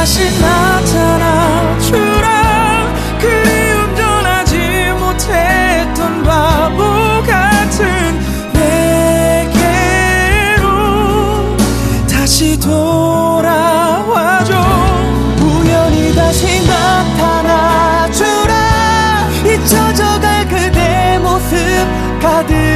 다시 나타나 주라. 그리움 전하지 못했던 바보 같은 내게로 다시 돌아와줘. 우연히 다시 나타나 주라. 잊혀져갈 그대 모습 가득